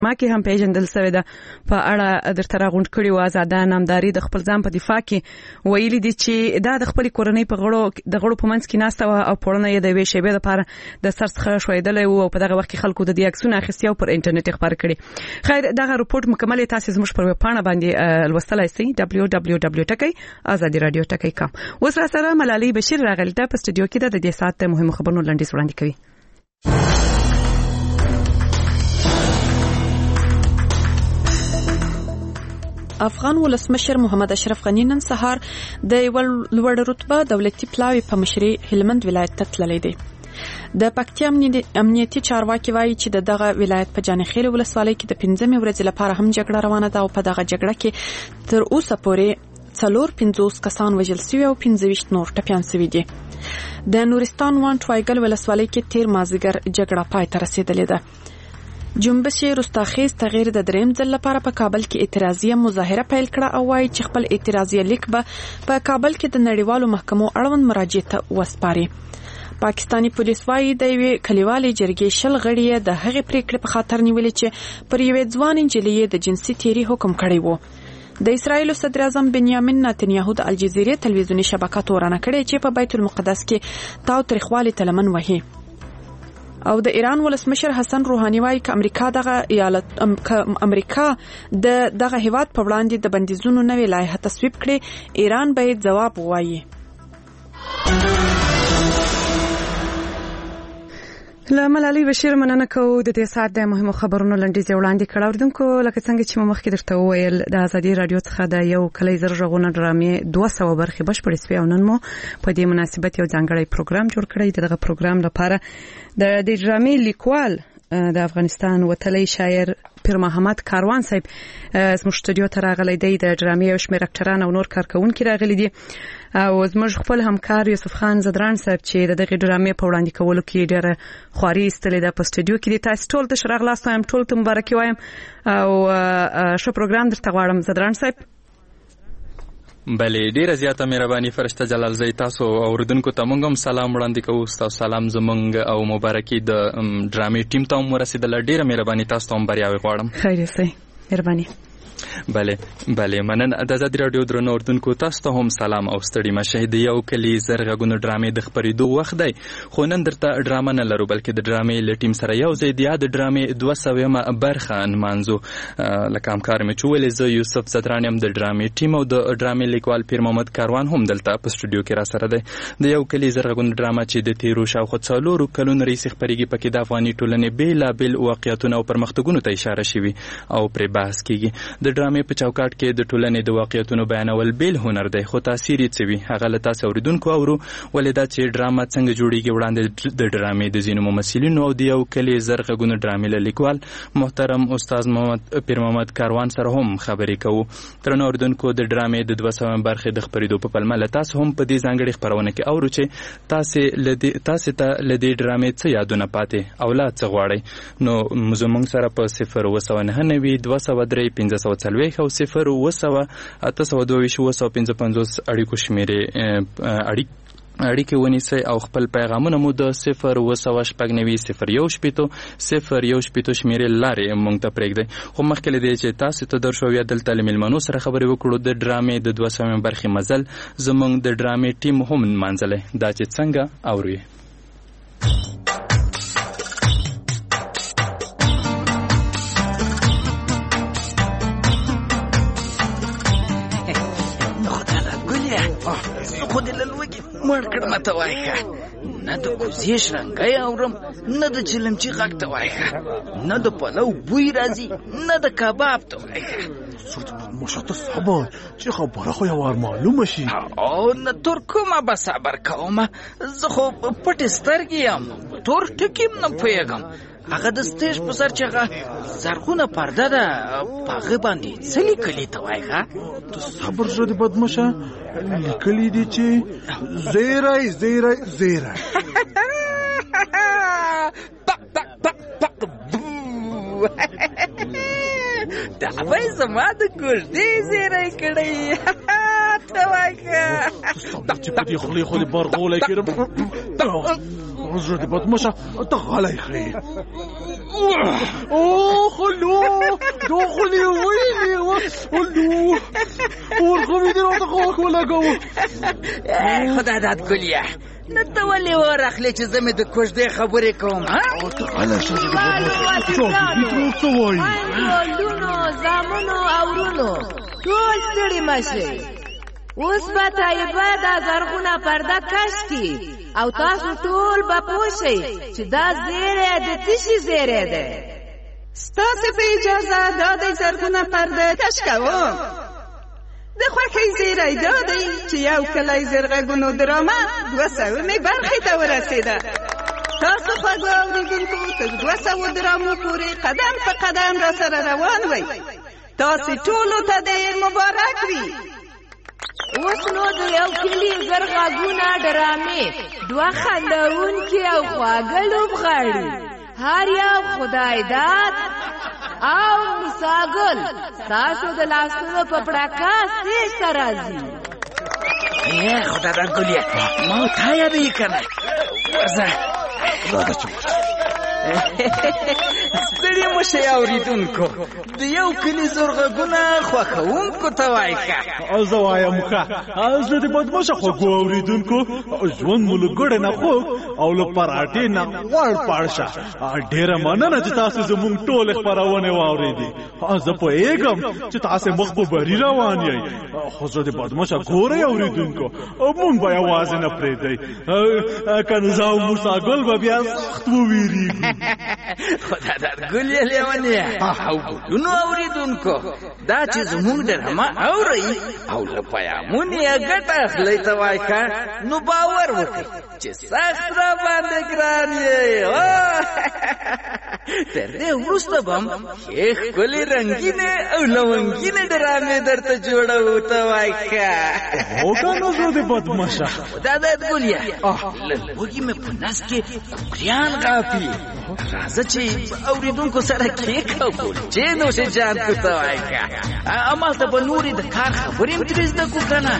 ما کې هم پیژندل شوی ده په اړه درته راغونډ کړي و. آزاده نامداري د خپل ځان په دفاع کې ویلي دي چې دا د خپل کورنۍ په غړو په منځ کې ناسته او پړنه یې د وی شیبې لپاره د سر څخه شویدلې او په دغه وخت کې خلکو د دې عکسونه اخیستي او پر انټرنیټ خبر کړي. خیر دغه رپورت مکمل تاسو زموږ پر ویبپاڼه باندې لوستلای شئ www.azadi.radio.com. اوس را سره ملالۍ بشیر راغلی ده په استودیو کې د دې ساعت مهمو خبرونو لنډیز وړاندې کوي. افغان ولسمشر محمد اشرف غنی نن سهار د لوړ رتبه دولتي پلاوی په مشرۍ هلمند ولایت ته تللی دی. د پکتیا امنیتي چارواکي وایي چې دغه ولایت په جانخیل ولسوالۍ کې د 15 ورځې لپاره هم جګړه روانه ده او په دغه جګړه کې تر اوسه پورې 450 کسان وژل شوي او 25 نور ټپیان شوي دي. د نورستان وانټ وایګل ولسوالۍ کې تیر مازیګر جګړه پای ته رسیدلې ده. جنبش رستاخیز تغییر د دریم ځل لپاره په کابل کې اعتراضیه مظاهره پیل کړه او وايي چې خپل اعتراضیه لیک به په کابل کې د نړیوالو محکمو اړوند مراجعه ته وسپاري. پاکستانی پولیس وايي د یوې کلیوالې جرګې 10 غړي د هغې پریکړې په خاطر نیولې چې پر یوې ځوان نجلۍ د جنسي تیری حکم کړی وو. د اسرایل صدر اعظم بنیامین نتنیاهو د الجزیرې تلویزیونی شبکه تورانه کړې چې په بیت المقدس کې تاو تاریخوالي تلمن وهي. او د ایران ولسمشر حسن روحاني وايي چې امریکا دغه هیواد په وړاندې د بندیزونو نوې لایحه تصویب کړي، ایران به جواب ووایي. ملالۍ بشیر مننه کوو د دې ساعت د مهمو خبرونو لنډیز وړاندې کړه. اوردونکو لکه څنګه چې مخکې درته وویل د آزادي رادیو څخه د یو کلی زر غږونه ډرامې 200 برخې بشپړې شوې او نن مو په دې مناسبت یو ځانګړی پروګرام جوړ کړی. دغه پروګرام لپاره د دې ډرامې لیکوال د افغانستان وتلی شاعر پیر محمد کاروان صاحب زموږ استودیو ته راغلی دی. د ډرامې یو شمېر اکټران او نور کارکونکي راغلي دي او زموږ خپل همکار یوسف خان زدران صاحب چې دغه ډرامې په وړاندې کولو کې ډېره خواري ایستلې ده په استودیو کې. تاسو ټول ته ښه راغلاست وایم، ټول ته مبارکي وایم او ښه پروګرام درته غواړم. زدران صاحب بلې ډیره زیاته مهرباني فرشته جلال زئی، تاسو اوردونکو ته موږ هم سلام وړاندې کوو. تاسو سلام زمونږ او مبارکي د ډرامې ټیم ته هم ورسېدله. ډیره مهرباني، تاسو ته هم بریاوې غواړم. خیر سي، مهرباني. بله مننه. د آزادي رادیو درنو اوردونکو تاسو ته هم سلام او ستړي مشه. د یو کلی زر غږونو ډرامې د خپرېدو وخت دی، خو نن درته ډرامه نه لرو بلکې د ډرامې له ټیم سره یو ځای د یاد ډرامې 200مه برخه نمانځو. لکه همکار مې چې ویلې زه یوسف زدران یم د ډرامې ټیم او د ډرامې لیکوال پیر محمد کاروان هم دلته په سټوډیو کې را سره دی. د یو کلی زر غږونو ډرامه چې د تیرو شاوخوا 4 کلونو راهیسې خپرېږي، پکې د افغاني ټولنې بېلابېل واقعیتونه او پرمختګونو ته اشاره شوي او پرې بحث کېږي. د ډرامې په چوکاټ کې د ټولنې د واقعیتونو بیانول بیل هنر دی، خو تاثیر یې څه وي هغه له تاسو اوریدونکو اورو. ولې دا چې ډرامه څنګه جوړیږي وړاندې د ډرامې د ځینو ممثلینو او د یو کلی زر غږونو ډرامې له لیکوال محترم استاد پیر محمد کاروان سره هم خبرې کوو. درنو اوریدونکو د ډرامې د 200مه برخې د خپرېدو په پلمه له تاسو هم په دې ځانګړې خپرونه کې اورو چې تاسو ته له دې ډرامې څه یادونه پاتې او لا څه غواړئ. نو زموږ سره په 01992 203 540 او 01982 اړیکو شمیرې اړیکې ونیسئ او خپل پیغامونه مو د 01990 01 شمیرې لارې موږ ته پرېږدئ. خو مخکې له دې چې تاسو ته درشو یا دلته له میلمنو سره خبرې وکړو، د ډرامې د 200مې برخې مزل زموږ د ډرامې ټیم هم نمانځلی. دا چې څنګه اورئ. مړ کړم ته وایخه، نه د کوزې شرنګی اورم، نه د چلمچي غږ ته وایخه، نه د پلو بوی راځي، نه د کباب ته وایخه. مشاته صبر چې خبره خو یوار معلومه شي. او نه تر کومه به صبر کومه، زه خو پټې سترګې یم، تور ټکي هم نه پوهېږم. هغه د سټیج په سر چې هغه زرغونه پرده ده په هغه باندې څه لیکلي ته وایخه؟ ته صبر زړه بدمشه، لیکلي دي چې زیری زیری زیری. دا به زما د کوژدې زیری کړی ته وایخه. چې په دې خولې خو دې برغولی کړم زړه دې بدمشه ته غلی ښې. خلو دخلی ویلی خلو ورخمی دی را تخواک ولگو خدا داد گلیه نته ولې ورخلې چې زه مې د کوژدې خبرې کوم لونو زامنو او ورونو ټول ستړي مشئ اوس به طیبه دا زرغونه پرده کش کړي او تاسو ټول به پوه شئ چې دا زیری د څه شي زیری دی ستاسې په اجازه دا د زرغونه پرده کش کوم د خوښۍ زیری دا دی چې یو کلی زرغږونو ډرامه 200مې برخې ته ورسېده تاسو خوږو اورېدونکو تر 200 ډرامو پورې قدم په قدم را سره روان وئ تاسې ټولو ته ډېر مبارک وي اوس نو د یو کلي زرغږونه ډرامې 2 خندونکي او خواږه لوبغاړي هر یو خدای داد او مساګل تاسو د لاسونو په پړکا سټیج ته راځي خدا داد ګلیه ما تا یادې کنه ورځه ستړي مشه اوریدونکو د یو کلي زرغږونه خوښونکو ته وایي او زه وایم ښه زه د بدماشه خوږو اوریدونکو ژوند مو له ګوړې نه خوږ او له پراټې نه غوړ پاړ شه ډېره مننه چې تاسو زموږ ټولې خپرونې واورېدې زه پوهېږم چې تاسې مخ په بري روان یئ خو زه د بدماشه ګورئ اوریدونکو مونږ به یوازې نه پرېږدئ که نو زه او موساګل به بیا سخت وویرېږو خدا داد ګلیه لیونیه او ګلونو اوریدونکو دا چې زموږ ډرامه اورئ او له پیغامونو یې ګټه اخلئ ته وایي نو باور وکړئ چې سخت را باندې ګران یې تر دې وروسته به هم ښې ښکلې رنګینې او لونګینې ډرامې درته جوړوو ته وایي هو که نو زه د بدماشه خدا داد ګلیه له لوږې مې په نس کې کوکریان غاپي راځه چې اوریدونکو سره کیک او چې نوشه جان کو ته وایي امالته به نورې د کار خبرې هم ترې زده کړو که نه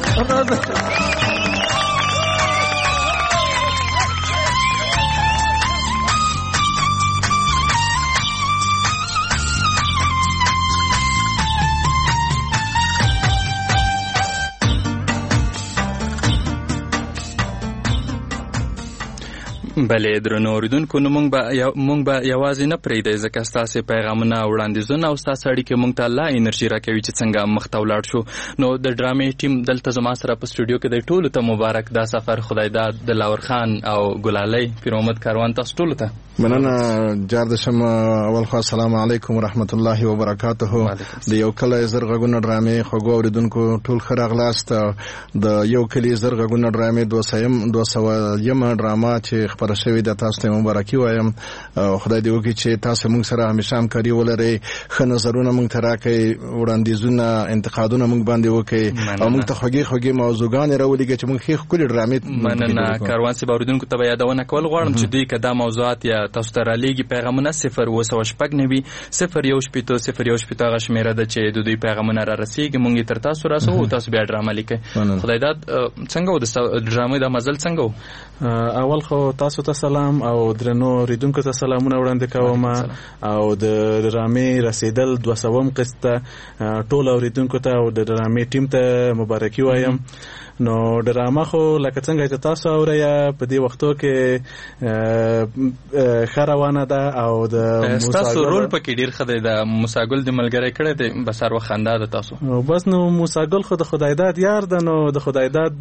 بلې درنو اوریدونکو نو موږ به یوازې نه پرېږدئ ځکه ستاسې پیغامونه وړاندیزونه او ستاسې اړیکې موږ ته لا انرژي راکوي چې څنګه مخته ولاړ شو نو د ډرامې ټیم دلته زما سره په سټوډیو کې دی ټولو ته مبارک دا سفر خدای داد دلاور خان او ګلالۍ پیر محمد کاروان تاسو ټولو ته مننه جاردشم اول خو السلام علیکم ورحمت الله وبرکاته د یو کلی زرغږونه ډرامې خوږو اوریدونکو ټول ښه راغلاست د یو کلی زرغږونه ډرامې 200یم ډرامه چې خپره شوې ده تاسو ته مبارکي وایم خدای دې وکړي چې تاسو موږ سره همیشه همکاري ولرئ ښه نظرونه موږ ته راکړئ وړاندیزونه انتقادونه موږ باندې وکړئ او موږ ته خوږې موضوعګانې راولېږئ چې موږ ښې ښکلې ډرامې مننه کاروان صاحب اوریدونکو ته به یادونه کول غواړم چې دوی که دا موضوعات یا تاسو ته رالیږي پیغامونه 0 209 0 هغه شمیره ده چې د دوی پیغامونه را رسیږي موږ یې تر تاسو رسوو تاسو بیا ډرامه لیکئ خدای داد څنګه و د ډرامې د مزل څنګه و اول خو تاسو ته سلام او درنو اوریدونکو ته سلامونه وړاندې کوم او د ډرامې رسیدل 200م قسط ته ټول اوریدونکو ته او د ډرامې ټیم ته مبارکي وایم نو ډرامه خو لکه څنګه چې تاسو اورئ په دې وختو کې ښه روانه ده او د تاسو رول پکې ډېر ښه دی د موساګل د ملګری کړی دی بسر و خندا ده تاسو بس نو موساګل خو د خدای داد یار ده نو د خدای داد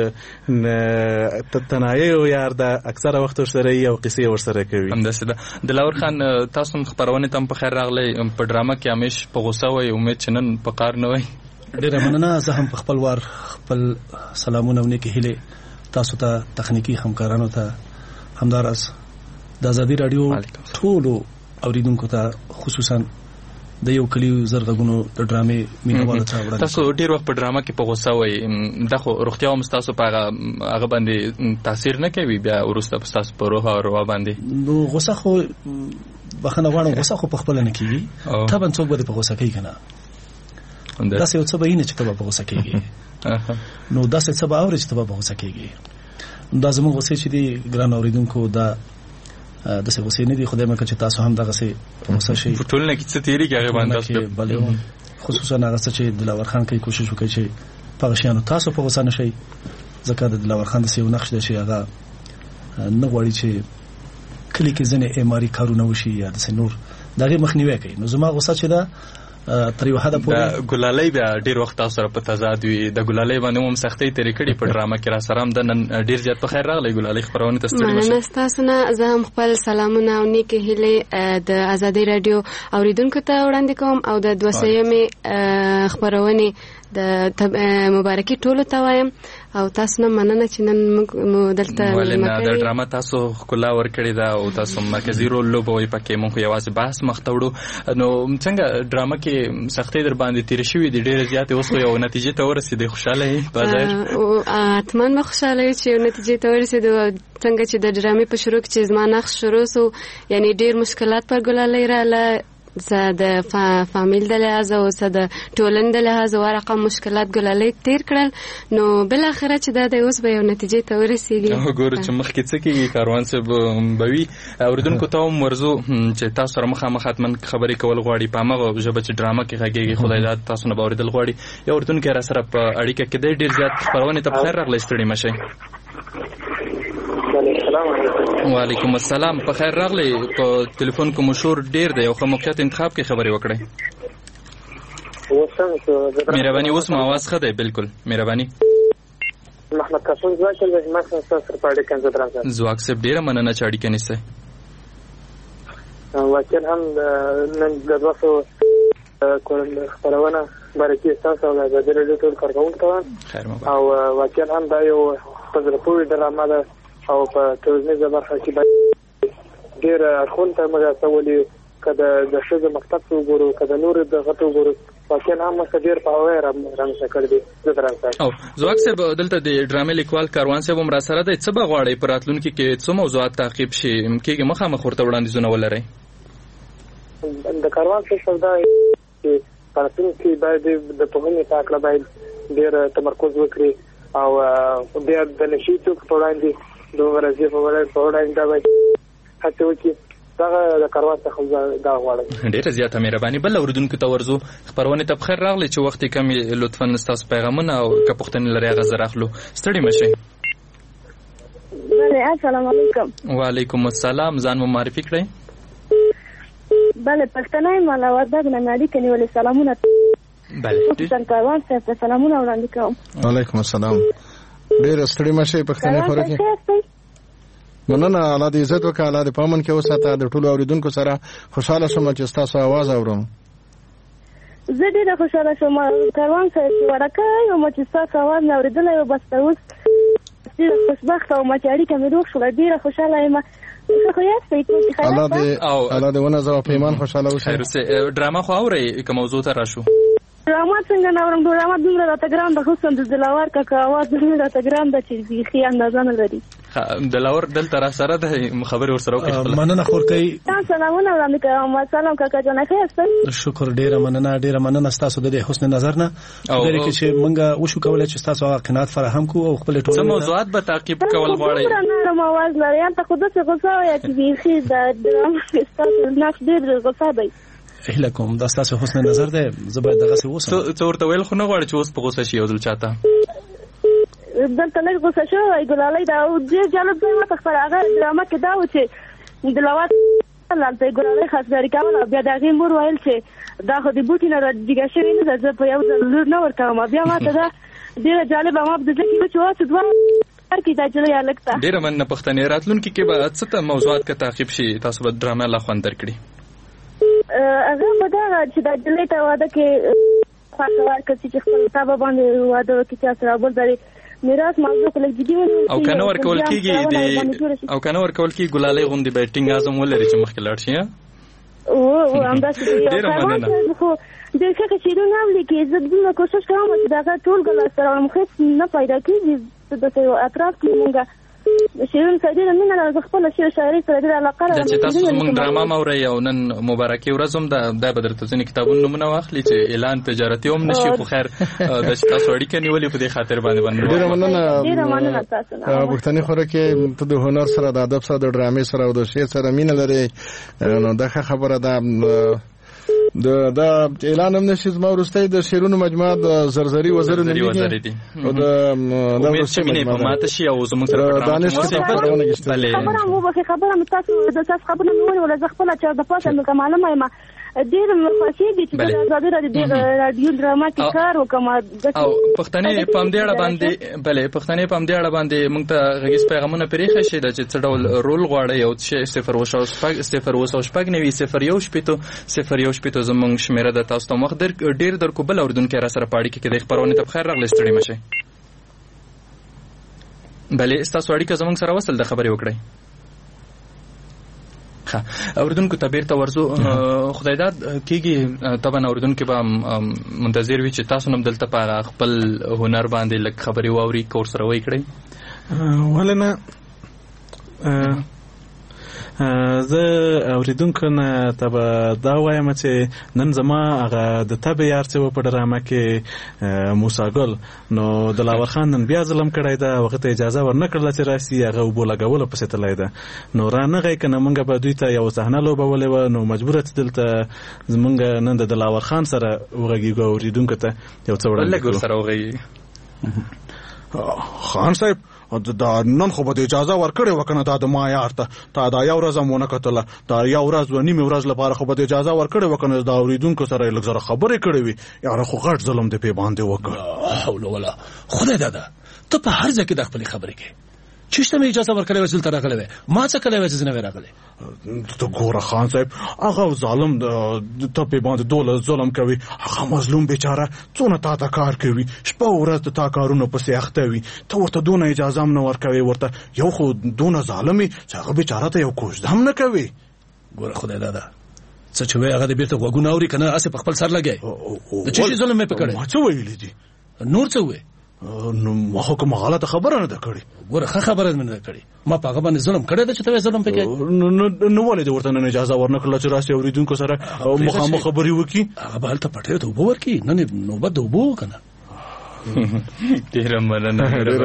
تنایو یار ده اکثره وخت ورسره یې او قصې ورسره کوي همداسې ده دلاور خان تاسو هم خپرونې ته هم په خیر راغلی په ډرامه کې همیش په غوسه وئ امید چې نن په قار نه وئ ډېره مننه زه هم په خپل وار خپل سلامونه او نیکې هیلې تاسو ته تخنیکي همکارانو ته همداراز د ازادي راډیو ټولو اوریدونکو ته خصوصا د یو کلی زرغږونو د ډرامې مینوالو ته وړاندې تاسو ډېر وخت په ډرامه کې په غوسه وئ دا خو روغتیا هم ستاسو په هغه باندې تاثیر نه کوي بیا وروسته ستاسو په روح او روا باندې نو غوسه خو بخښنه غواړم غوسه خو په خپله نه کېږي طبعا څوک به دې په غوسه کوي که نه داسې یو څه به وینې چې ته به په غوسه کېږي نو داسې څه به اورې چې ته به په غوسه کېږي دا زموږ غوسې چې دي ګران اورېدونکو دا د څه غوسې نه دي. خدای مکه چې تاسو هم دغه څه غوسه شي ټول نه کیڅ تیری کې باندې بلې خصوصا هغه چې دلاور خان کوي کوشش وکړي چې په شیانو تاسو په غوسه نشئ، ځکه د دلاور خان د سیو نقش دی چې هغه نه غواړي چې کلی کې ځنې اعماري کارونه وشي یا د نور دغه مخنیوي کوي. نو زما غوسه چې دا تر یو حد پورې ګلالۍ بیا ډیر وخت تاسو سره په تضاد وي. د ګلالۍ باندې هم سختۍ تیرې کړې په ډرامه کې را سره هم د نن ډیر زیات په خیر راغلی. ګلالۍ خبرونه ته ستړي مشه. مننه تاسو نه. زه هم خپل سلامونه او نیکه هیلې د آزادۍ رادیو اوریدونکو ته وړاندې کوم او د 200مې خبرونه د مبارکي ټولو ته وایم او تاسو نه مننه چې نن موږ دلته ولنه د ډرامه تاسو خلا ور کړی دا او تاسو مرکزی رول لوبوي پکې موږ یوازې بحث مختوړو. نو څنګه ډرامه کې سختۍ در باندې تیر شوې دي ډېر زیات، اوس یو نتیجې ته ورسېدې، خوشاله یې بازار او اتمن خوشاله چې یو نتیجې ته ورسېدو. څنګه چې د ډرامې په شروع کې چې زما نقش شروع سو، یعنی ډېر مشکلات پر ګلالۍ رااله، زه د فامیل د لحاظ او زه د ټولنې د لحاظ ورقه مشکلات ګلالۍ تیر کړل. نو بل اخره چې دا د اوس به یو نتیجې ته ورسېږي. ګوره چې مخکې څه کېږي کاروان صاحب به وي. اوریدونکو ته هم ورځو چې تاسو سره مخامخ حتما خبرې کول غواړي په همغه ژبه چې ډرامه کې غږیږي. خدای دې تاسو نه به اورېدل غواړي. یو اردونکي را سره په اړیکه کې دی. ډېر زیات خبرونه ته بخیر راغلی، ستړي مشئ. وعلیکم السلام، په خیر راغلی. په ټلیفون کې مشهور ډیر دی، یو ښه موقعیت انتخاب کې خبرې وکړئ. مهرباني. اوس مو आवाज ښه دی بالکل، مهرباني. محمد قاسم زواک د ما سره په اړیکه کې درځم. زواک صاحب ډیره مننه چې اړیکه نیسئ. واکل هم نن د واسو خبرونه برکې تاسو او د رادیو ټول کارکونکو او واکل هم دا یو تجربه ډرامه ده او په ټولنیزه برخه کې ډېر خونته موږ سوالي کده د شذ مکتب وګورو کده نور د غټو وګورو واکل هم ډېر په وای رانه کړی دی درته. او زواک صاحب دلته د ډرامې لیکوال کاروان صاحب هم را سره دی. څه بغواړي په راتلونکي کې څه موضوعات تعقیب شي کېږي مخامخ ورته وړاندیزونه ولرئ؟ د کاروان صاحب دا چې په راتلونکي باید د پوهنې په اړه باید ډېر تمرکز وکړي او بیا د نشي توک په وړاندې دوه ورځې په وړاندې دا وایي هڅه وکړي. دا د کاروان څخه دا غواړم. ډېر زیاته مهرباني. بل اوریدونکو ته ورځو خبرونه ته بخیر راغلی چې وخت کم لطفا تاسو پیغامونه او که پوښتنې لري هغه زه راخلو. ستړي مشئ. بله السلام علیکم. وعلیکم السلام. ځان مو معرفي کړئ. بله پښتنه یم له وردګ نه اړیکه نیولې. سلامونه. بله کاروان صاحب ته سلامونه وړاندې کوم. وعلیکم السلام. ډېر ستړي مشئ پښتنه خبره کې. مننه. الله دې عزت وکړي، الله دې په امن کې وساته. د ټولو اوریدونکو سره خوشاله شوم چې تاسو आवाज اورم. زه ډېره خوشاله شوم کاروان صاحب چې ورکه یم چې تاسو आवाज نه اوریدل او بس اوس ډېره خوشبخته او چې اړیکه مې روغ شوه. ډېره خوشاله یم. الله دې ونه زو پیمان خوشاله اوسه. ډرامه خو اورئ که موضوع ته راشو؟ ډرامه څنګه نه اورم. ډرامه دومره راته ګران ده، خصوصا د دلاور کاکا आवाज دومره راته ګران ده چې بیخي اندازه نه لري. دلاور دلته را سره ده خبرې ورسره وکړئ. مننه خورکۍ. سلامونه وړاندې کوم. سلام کاکا جان ښه. شکر. ډیره مننه تاسو د حسن نظر نه درې کې چې مونږ وشو کولای چې تاسو قناعت فراهم کو او خپل ټول موضوعات به تعقیب کول غواړي. نه आवाज لري ته خود څه غوسه یا چې بیخي د ډرامه تاسو نه ډېر غوسه دی. هله کوم دا تاسو حسن نظر ده. زه باید دغه څه وسم. څه ورته ویل خو نه غواړي چې اوس په غوسه شي او دل چاته دلته لږ غوسه شوی ګلالۍ دا او ډېر جالب دی. ماته خبره هغه ډرامه کې دا و چې دلاوت هلته ګلالۍ خاصګاري کوله. بیا د هغې مور ویل چې دا خو د بوټي نه راجګه شوې نه ده، زه په یو ځل لور نه ورکوم. بیا ماته دا ډېره جالبه ما په زړه کې و چې اوس دوه کې دا جلۍ هلک ته ډېره مننه. پښتنې راتلونکي کې به څه ته موضوعات که تعقیب شي تاسو به ډرامه لا خوند درکړي؟ هغه به دا چې دا جلۍ ته واده کې خوښه ورکړي چې خپل تابه باندې واده وکړي چې سره بل ځای میراث موضوع کله جدي ونیول او کنه ورکول کېږي او کنه ورکول کېږي ګلالۍ غوندې بیټینګ اعظم ولري چې مخکې لاړ شي. او همداسې خو د ښه شیرونه هم لیکي. زه دومره کوشش کوم چې دغه ټول ګلا سره مخص نه پیدا کېږي. د اطراف کې مونږ شیرین سره د مینه د خپل شعر شاعري سره د علاقه د چې تاسو موږ ډراما موري او نن مبارکي ورځم د بدرته ځنې کتابونو نمونه واخلي چې اعلان تجارتي هم نشي خو خیر د تاسو اړیکه نیولې په دې خاطر باندې ډیره مننه تاسو پښتني خوره کې ته د هنر سره د ادب سره د ډرامې سره او د شعر سره مینه لري نو دا خبره ده د اعلان هم نشي زما ورسته د شیرونو مجموعه د زرزری وزیر دي او د ورسمینه په ماته شي او زموږ سره دانش خبره مو به خبره متاسو د تاسو خبره نو ولا ز خپل چې د پاسه نو معلومه ما ډیر مخاطب چې د آزادي رادیو ډراما کې کار وکم او پښتنې پام دی اړه باندې بلې پښتنې پام دی اړه باندې موږ ته غږیز پیغامونه پرېښه شي د چې څه ډول رول غواړي او چې 0 نوي 0 شپږ زمونږ شمیره د تاسو ته مخ ډیر در کوبل اوردونکو را سره پاړی کې د خبرونه ته بخیر راغلی ستړي مشه بلې تاسو اړیکه زمونږ سره وصل د خبرې وکړئ اوردونکو ته بیرته ورزو خدای داد کېږي طبعا اوردونکو به منتظر وي چې تاسو نم دلته په خپل هنر باندې لږ خبرې واوري کور سره وی کړئ ولنه زه اوریدونکو نه ته دا وایم چې نن زما هغه د تبې یار چې په ډرامه کې موسی ګل نو د لاور خان نن بیا ظلم کړی دا وخت اجازه ورنکړله چې راسي هغه وبو لګول پسې تللی ده نو رانغی کنه مونږ به دوی ته یو صحنه لوبولې و نو مجبوره چې دلته زمونږ نن د لاور خان سره وغږیږو اوریدونکو ته یو څه وړاندې سره وغږیږي خان صاحب دا نن خو به اجازه ورکړې وکنه دا د ما یار ته دا یو ورځ مونږ کتله دا یو ورځ و نیمه ورځ لپاره خو به اجازه ورکړې وکنه دا اوریدونکو سره لږ زره خبرې کړې وي یاره خو غټ ظلم دې په باندې وکړ حول ولا خدای دادا ته په هر ځای کې د خپل خبرې کې چشته مې اجازه ورکړې وسل تر راغلې ما څه کړې وې چې نه راغلې ته ګوره خان صاحب هغه ظالم ته په باندې دوله ظلم کوي هغه مظلوم بیچاره څونه تا کار کوي شپه ورځ تا کارونه پسې اخته وي ته ورته دونه اجازه هم نه ورکوي ورته یو خو دونه ظالمي چې هغه بیچاره ته یو کوژده هم نه کوي ګوره خدای دادا څه چې وې هغه دې بیرته غوګونه اوري کنه اسه په خپل سر لګي د چی ظلم مې پکړې ما څه ویلې دي نور څه وې نو ما کوم غلطه خبره نه ده کړې ګوره خبره نه ده کړې ما په هغه باندې ظلم کړی ده چې ته ظلم پکې نو ولې ورته نه اجازه ورنکړه چې راسي اوریدونکو سره مخامخ خبرې وکي هغه به هلته پټې ته وبور کی نه نوبت وبو کنه ډیر مننه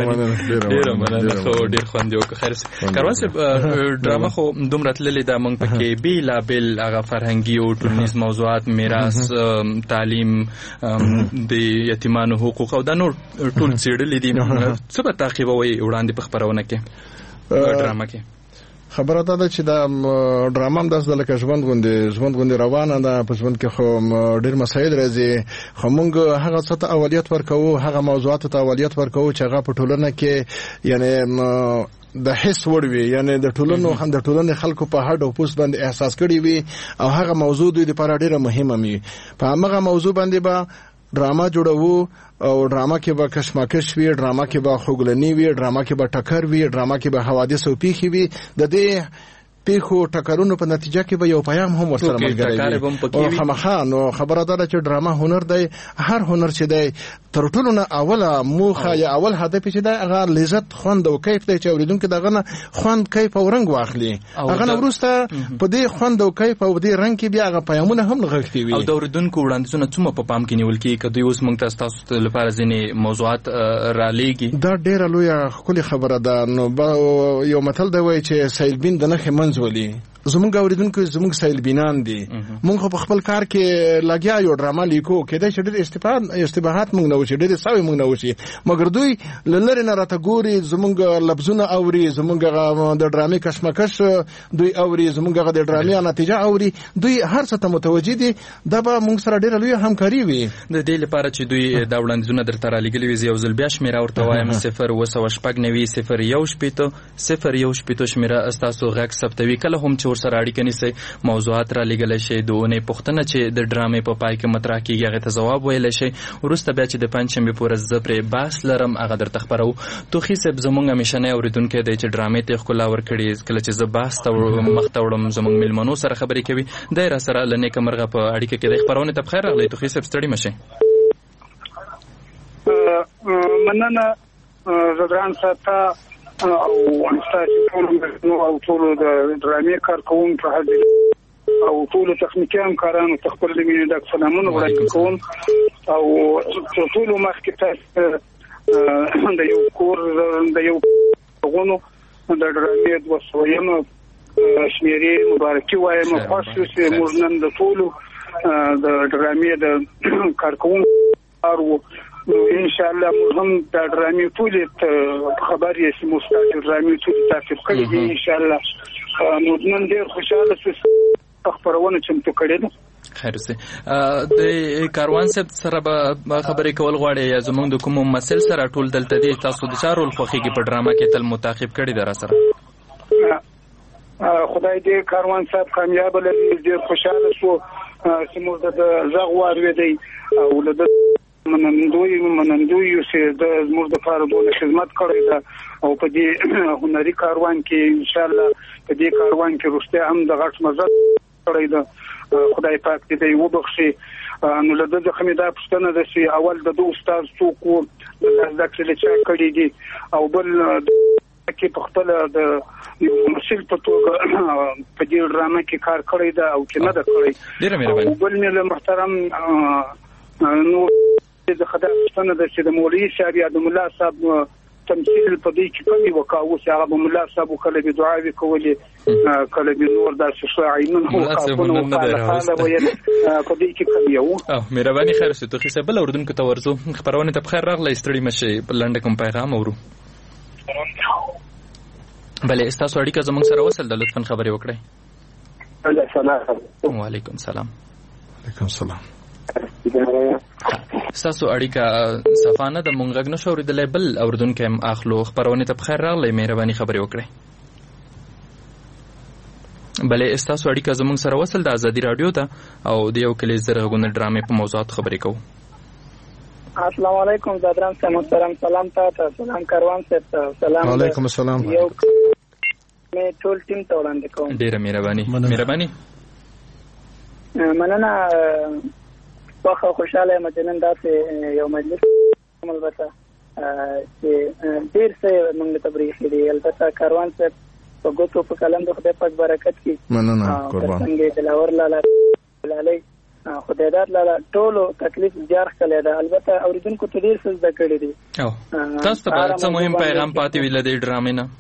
خو ډیر خوند یو خیر کاروان صاحب ډراما خو دومره تللې ده موږ پکې بیلا بیل هغه فرهنګي او ټولنیز موضوعات میراث تعلیم د یتیمانو حقوق او د نور ټول څېړلې دي څه به تعقیبوي وړاندې په خبرونه کې ډراما کې خبره ده چې دا ډراما هم داس د لکه ژوند غوندې روانه ده په ژوند کې خو ډیر مسایل راځي خو موږ هغه څه ته اولیت ورکوو هغه موضوعات ته اولیت ورکوو چې هغه په ټولنه کې یعنی د حس وړوي یعنی د ټولنې خلکو په هډ او پوست باندې احساس کړي وي او هغه موضوع دوی لپاره ډیره مهمه وي په هغه موضوع باندې به ډراما جوړو او ډراما کې به کشمکش وي ډراما کې به خوګلنی وي ډراما کې به ټکر وي ډراما کې به حوادث او پیښې وي د دې پیښو ټکرونو په نتیجه کې به یو پیام هم ورسره ملګری وي او خامخا نو خبره ده چې ډراما هنر دی هر هنر چې دی تر ټولو نه اوله موخه یا اول هدف چې دی هغه لذت خوند او کیف دی چې اوریدونکو دغه نه خوند کیف او رنګ واخلي هغه نه وروسته په دې خوند او کیف او دې رنګ کې بیا هغه پیامونه هم لغښتي وي او د اوریدونکو وړاندیزونه څومره په پام کې نیول کېږي که دوی اوس موږ تاسو لپاره ځینې موضوعات رالیږي دا ډیره لویه ښکلې خبره ده نو یو متل دی وایي چې سیلبین د نښې منځ ولي زمونږ اوریدونکو زمونږ سیلبینان دي مونږ په خپل کار کې لګیا یو ډراما لیکو کېدای شي ډېر اشتباهات مونږ نه وشي ډېرې سوې مونږ نه وشي مګر دوی له لرې نه راته ګوري زمونږ لفظونه اوري زمونږ د ډرامې کشمکش دوی اوري زمونږ د ډرامې نتیجه اوري دوی هر څه ته متوجه دي دا به مونږ سره ډېره لویه همکاري وي د دې لپاره چې دوی دا وړاندیزونه درته رالیږلي وي یو ځل بیا شمېره ورته وایم 0 شمېره ستاسو غږ ثبتوي کله هم چې ورسره اړیکه نیسئ موضوعات را لیږلی شئ د اونۍ پوښتنه چې د ډرامې په پای کې مطرح کېږي هغې ته ځواب ویلی شئ وروسته بیا چې د پنجشنبې په ورځ زه پرې بحث لرم هغه درته خپروو توخي صاحب زموږ همیشنی اورېدونکی دی چې ډرامې ته یې ښکلا ورکړي کله چې زه بحث ته مخ ته وړم زموږ میلمنو سره خبرې کوي دی را سره له نیکه مرغه په اړیکه کې دی خپرونې ته بخیر راغلی توخي صاحب ستړي مه شئ مننه زدران صاحب ته او تاسو ټول د ډرامې کارکونکو حاضر او ټول تخنیکی همکارانو تخپل لمینه د سلامونه وړاندې کوم او ټول مخکې تاسو د یو کور د یو غونو د ډرامې د وسویم شمیرې مبارکي وایم خاصه چې موږ نن د ټول د ډرامې د کارکونکو ارو ان شاء الله موږ هم د ډرامې ټول خبر یې چې مستعد ډرامې ټول تعقیب کړي ان شاء الله موږ نن ډېر خوشاله شو خبرونه چمتو کړي ده. خیر سي د کاروان صاحب سره به خبرې کول غواړي یا زموږ د کوم مسل سره ټول دلته دي تاسو د چارو خوخيږي په ډرامه کې تل متعاقب کړي در سره خدای دې کاروان صاحب کامیاب لري ډېر خوشاله شو چې موږ د زغ واروي دی او له منندوی چې د موږ د فاردونه خدمت کړی دا او په دې هنري کاروان کې ان شاء الله په دې کاروان کې رسته هم د غټ مزه کړی دا خدای پاک دې وبخشي نو له دغه خمیدا پښتنه د شي اول د دوه استاد څوک د ذکر له چا کړی دي او بل کې په خپل د یو مسل په توګه په دې ډرامه کې کار کړی دا او کې نه دا کړی ډیره مهرباني بل مې محترم نو د خدای پښتنه د شي د مولوی صاحب یا د مولا صاحب تمثيل په دې کې کوي وکاو چې هغه مولا صاحب کله به دعا وکولې کله به نور داسې شاعرین هو کاونه په دې کې کوي او مهرباني خیر ست خو سبل اردوونکو ته ورزو خبرونه ته بخیر راغله استړي مشه لنډ کوم پیغام اورو بله استاسو اړیکه زموږ سره وصل د لطفا خبرې وکړئ. وعلیکم السلام. وعلیکم السلام. استاسو اړیکه صفانه د مونږ غږ نشو اوریدلای بل اوردونکو هم اخلو خبرونه ته بخیر راغلی مهرباني خبرې وکړئ. بله استاسو اړیکه زموږ سره وصل د ازادي رادیو ته او د یو کلی زرغونه ډرامې په موضوعات خبرې کوو. السلام علیکم زادران صاحب محترم سلام تاسو سلام کاروان صاحب سلام علیکم السلام یو مې ټول ټیم ته وړاندې کوم. ډیره مهرباني مننه واخه خوشاله مدنن داسې یو مجلس البته چې ډیر څه موږ ته بریښي دی البته کاروان صاحب په ګوتو په کلم د خدای پاک برکت کی مننه قربان څنګه دلاور لاله خدای دې لاله ټول تکلیف جار کړل دا البته اوریدونکو ته ډیر څه زده کړی دي. تاسو ته څه مهم پیغام پاتې ویل د ډرامې نه؟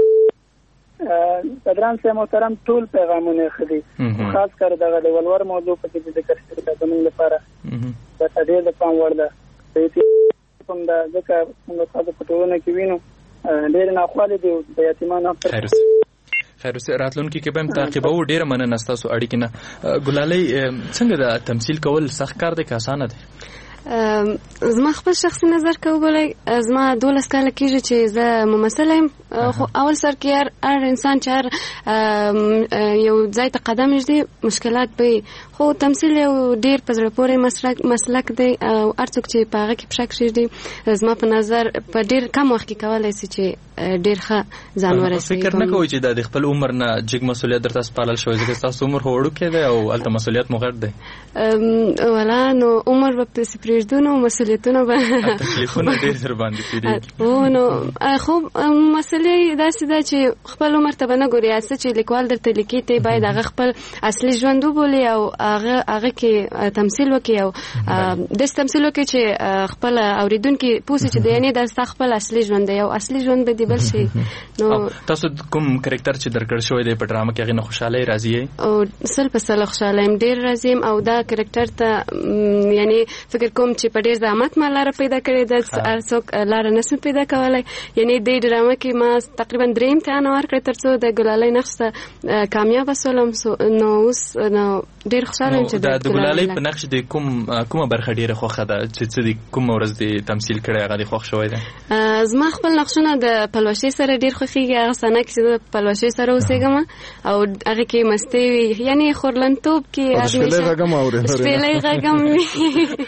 صدران صاحب محترم ټول پیغامونه خدي خاص کر دغه د ولور موضوع په کې ذکر شوی دا زموږ لپاره دا ډېر د پام وړ ده کوم دا ځکه موږ تاسو په ټولنه کې وینو ډېر ناخواله دي د یتیمانو خیر اوس راتلونکي کې به هم تعقیبو ډېر مننه تاسو اړیکې نه ګلالۍ څنګه د تمثيل کول سخت کار دی که آسانه دی؟ زما خپل شخصي نظر کولی زما 12 کال کېږي چې زه ممثله یم خو اول سر کې هر انسان چې هر یو ځای ته قدم ایږدي مشکلات به خو تمثيل یو ډېر په زړه پورې مسلک دی او هر څوک چې په هغه کې پښه کېږدي زما په نظر په ډېر کم وخت کې کولی شي چې ډېر ښه ځان ورسوي. فکر نه کوئ چې د خپل عمر نه جګ مسؤلیت درته سپارل شوی ځکه ستاسو عمر خو وړوکی دی او هلته مسؤلیت مو غټ دی؟ ولا نو عمر به پسې پرېږدو نو مسؤلیتونه به تکلیفونه ډېر در باندې تېرېږي نو خو مسلې داسې ده چې خپل عمر ته به نه ګوري هسه چې لیکوال درته لیکي ته باید هغه خپل اصلي ژوند وبولي او هغه کې تمثيل وکړي او داسې تمثيل وکړي چې خپل اوریدونکي پوه شي چې د یعنې دا ستا خپل اصلي ژوند دی او اصلي ژوند به دې بل شي. نو تاسو کوم کرکټر چې درکړ شوی دی په ډرامه کې هغې نه خوشحاله راضي یې؟ او 100% خوشحاله یم ډېر راضي یم او دا کرکټر ته یعنې فکر کوم چې په ډېر زحمت ما لاره پیدا کړې ده هر څوک لاره نشي پیدا کولی یعنې دې ډرامه کې ما تقریبا 3 امتحانونه ورکړې تر څو د ګلالۍ نقش ته کامیابه شولم نو اوس ډېر خوشحاله یم چې د ګلالۍ په نقش د کومه برخه ډېره خوښه ده چې څه د کومه ورځ د تمثیل کړی هغه دې خوښ شوی دی؟ زما خپل نقشونه د پلوشۍ سره ډېر خوښېږي هغه صحنه کې چې د پلوشۍ سره اوسېږم او هغې کې مستې وي یعنې خورلنتوب کې شپېلۍ غږ هم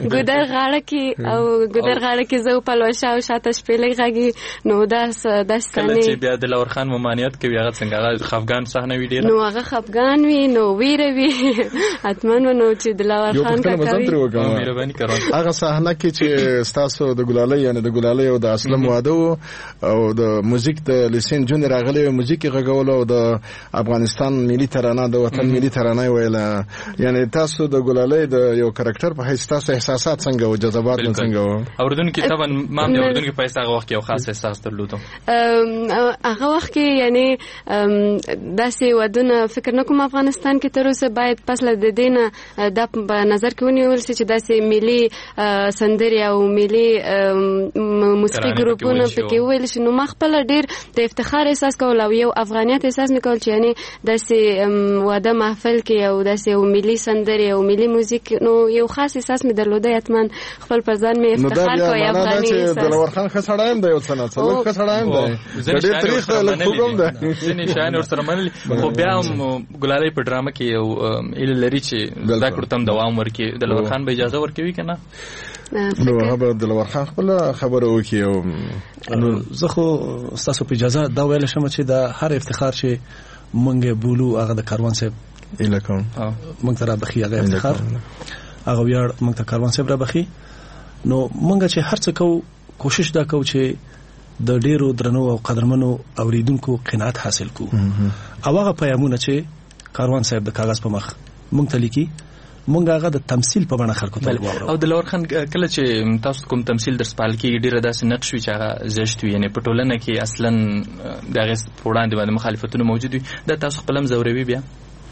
ګودر غاړه کې او ګودر غاړه کې زه په لوشا او شاته شپېلې غږی نو دا کله چې بیا د لور خان ممانعت کوي هغه څنګه هغه خفګان صحنه وی ډیر نو هغه خفګان وی نو ویره وی اتمن نو چې د لور خان کا کوي مهرباني کوم هغه صحنه کې چې تاسو د ګلالۍ یعنی د ګلالۍ او د اسلم واده او د موزیک د لیسین جون راغلی موزیک غږول او د افغانستان ملي ترانه د وطن ملي ترانه ویله یعنی تاسو د ګلالۍ د یو کریکټر په حیث تاسو احساسات څنګه او جذبات څنګه و اوردونکو طبعا ما د اوردونکو په هغه وخت یو خاص احساس درلودم هغه وخت کې یعنی داسې ودونه فکر نکوم افغانستان کې تر اوسه باید پس له د دینه د په نظر کې ونیول شي چې داسې ملي سندري او ملي موسیقي ګروپونه پکې ویل شي نو ما خپل ډیر د افتخار احساس کول او یو افغانیت احساس میکول چې یعنی داسې واده محفل کې او داسې ملي سندري او ملي موزیک نو یو خاص احساس می درلوده اتمن خپل پر ځان می افتخار کوي افغاني احساس د لور خان خسړایم دی او سنت څلور خسړایم دی د ډېر تاریخ له کوم ده ځینې شان ور سره منل خو بیا ګلالۍ په ډرامه کې یو ال لري چې دا کړتم دوام ورکي د لور خان به اجازه ورکوي کنه نو هغه د لور خان خپل خبره وکي او نو زه خو تاسو په اجازه دا ویل شم چې دا هر افتخار چې مونږ بولو هغه د کاروان صاحب الکم مونږ ته را بخي هغه افتخار هغه ویاړ مونږ ته کاروان صاحب را بخي نو مونږ چې هر څه کو کوشش دا کو چې د ډیرو درنو او قدرمنو اوریدونکو قناعت حاصل کو او هغه پیغامونه چې کاروان صاحب د کاغذ په مخ مونږ ته لیکي مونږ هغه د تمثيل په بڼه خلکو ته وایو او د لور خان کله چې تاسو کوم تمثيل در سپال کې ډیره داسې نقش وی چې هغه زشت وي یعنی په ټولنه کې اصلا دغه وړاندې باندې مخالفتونه موجود وي دا تاسو خپلم زوروي بیا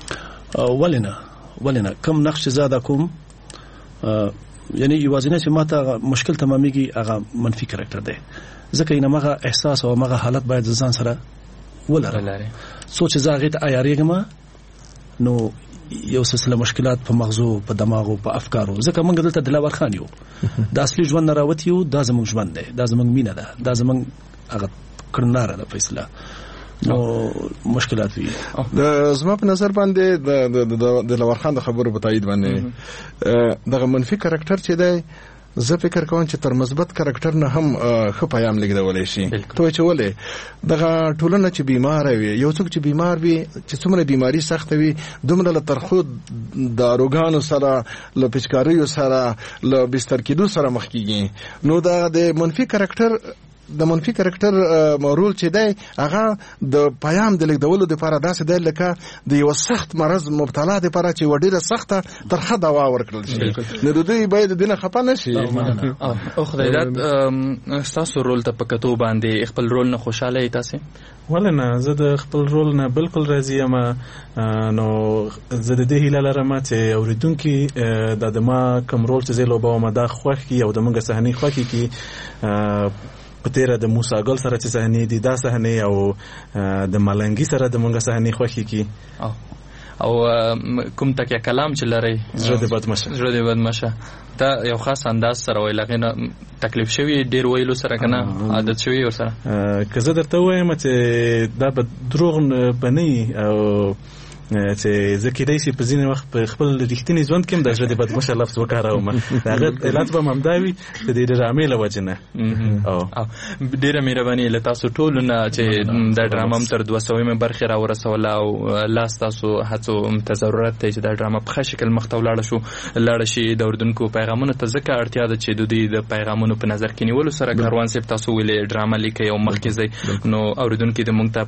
ولنه کم نقش زیاده کوم یعنی یوازینه چې ماته مشکل تمامېږي هغه منفي کریکټر دی ځکه اینه مغه احساس او مغه حالت باید ځان سره ولرم سوچ زاغه ته عیاریږم نو یو سلسله مشکلات په مغزو په دماغو په افکارو ځکه موږ دلته د لور خان یو د اصلي ژوند نه راوتی یو دا زموږ ژوند دی دا زموږ مینه ده دا زموږ هغه کړناره ده فیصله نو مشکلات وي د زما په نظر باندې د لور خان د خبرو په تایید باندې دغه منفي کریکټر چې دی زه فکر کوم چې تر مثبت کریکټر نه هم ښه پیغام لګیدلی شي ته چې ولې دغه ټولنه چې بیمار وي یو څوک چې بیمار وي چې څومره بیماری سخت وي دومره له ترخو داروګانو سره له پچکاریو سره له بستر کېدو سره مخ کیږي نو دا د منفي کریکټر د منفي کریکټر رول چې دی هغه د پیام د لیکدولو لپاره داسې دی لکه د یو سخت مرض مبتلا د لپاره چې وړه سخته ترخه دوا ورکړل شي نو دوی باید دینه خپه نشي او خدای دې تاسو رول ته پکتو باندې خپل رول نه خوشاله تاسو ولنه زه د خپل رول نه بالکل راضی یم نو زه د دې هیله لرم چې اوریدونکو د ما کوم رول چې زه لوبوم ما دا خوښ کی او د موږ صحنه خوښ کی په تیره د موسی ګل سره چې صحنه دي دا صحنه او د ملنګي سره د مونږه صحنه خوښي کی او کوم تکه کلام چې لري زړه دې بدمشه دا یو خاص انداز سره ویلغه تکلیف شوی ډیر ویلو سره کنه عادت شوی ور سره که زه درته وایم چې دا به دروغ بنئ او چې ځکه دای شي په ځینې وخت په خپل رښتینی ژوند کې د ژوند بدمشه لفظ وکاروم هغه علت به ممداوي د دې ډرامې له وجه نه او ډیره مهرباني له تاسو ټول نه چې دا ډرامه تر 200 برخه را ورسول او لاس تاسو هڅو ضرورت دی چې دا ډرامه په ښه شکل مخ ته ولاړ شي د اردوونکو پیغامونو ته ځکه اړتیا ده چې د دې د پیغامونو په نظر کې نیولو سره کاروان صاحب تاسو ویلې ډرامه لیکي او مخکې ځي نو اردوونکو د مونږ ته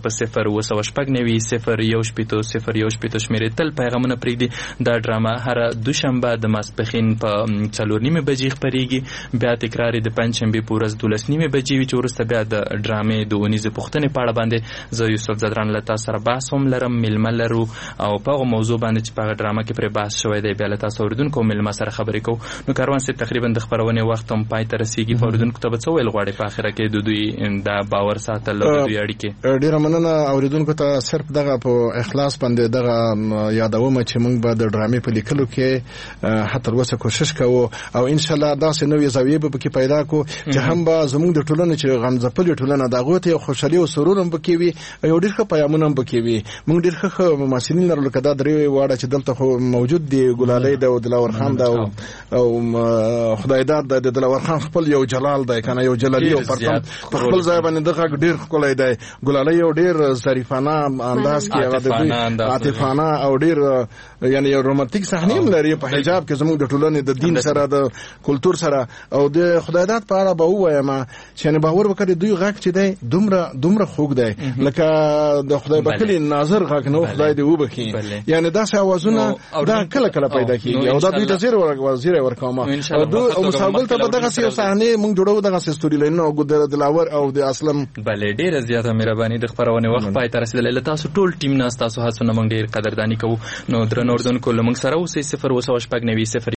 په 0 شپېته شمیرې تل پیغامونه پرېږدي دا ډرامه هر دوشنبه د ماسپښین په 4:30 بجې خپرېږي بیا تکرار د پنځشنبه په ورځ 12:30 بجې وي چې وروسته بیا د ډرامې د اونیزې پوښتنې په اړه باندې زه یوسف زدران له تاسو سره بحث هم لرم ملمه لرو او په هغه موضوع باندې چې په ډرامه کې پرې بحث شوی دی بیا له تاسو اوریدونکو ملمه سره خبرې کوو نو کاروان صاحب تقریبا د خبرونې وخت هم پای ته رسیږي اوریدونکو ته څه ویل غواړي په اخر کې د دوی دا باور ساتل او د دوی اړیکې ډیره مننه اوریدونکو ته صرف دغه په اخلاص باندې دغه یادوم چې موږ به د ډرامې په لیکلو کې هتر وسه کوشش کوو او ان شاء الله داسې نوې زاویې به پکې پیدا کو چې هم به زموږ د ټولنې چې غمځپلې ټولنه دغه ته خوشحالي او سرور هم پکې وي او ډېر ښه پیغامونه هم پکې وي. موږ ډېر ښه ممثلین لرو لکه دا درې واړه چې دلته خو موجود دي ګلالۍ ده او دلاور خان ده او خدای داد ده. دلاور خان خپل یو جلال ده کنه یو جلالي او پرتم په خپل ځای باندې دغه ډېر ښکلی دی. ګلالۍ یو ډېر ظریفانه انداز کې هغه د عاطفانه او ډېر یعنی یو رومانتیک صحنه هم لري په حجاب کې زموږ د ټولنې د دین سره د کلچر سره او د خدای داد په اړه به ووایم چې نه باور وکړي دوی غږ چې دی دومره خوږ دی لکه د خدای بخلي ناظر غږ نو خدای دې وبخي. یعنی دا څه اوازونه دا کله پیدا کیږي او دا دوی ته وزیر ورکوم او مستقبل ته دغه څه صحنه موږ جوړو دغه ستوري لین او د دلاور او د اسلم. بلې ډیره زیاته مهرباني د خبرونه وخت پای تر رسیدل تاسو ټول ټیم نه تاسو هڅونه موږ ډیر قدردانی کوو. نو درنو اردوونکو لمنګ سره اوسې 0 وسو شپږ 90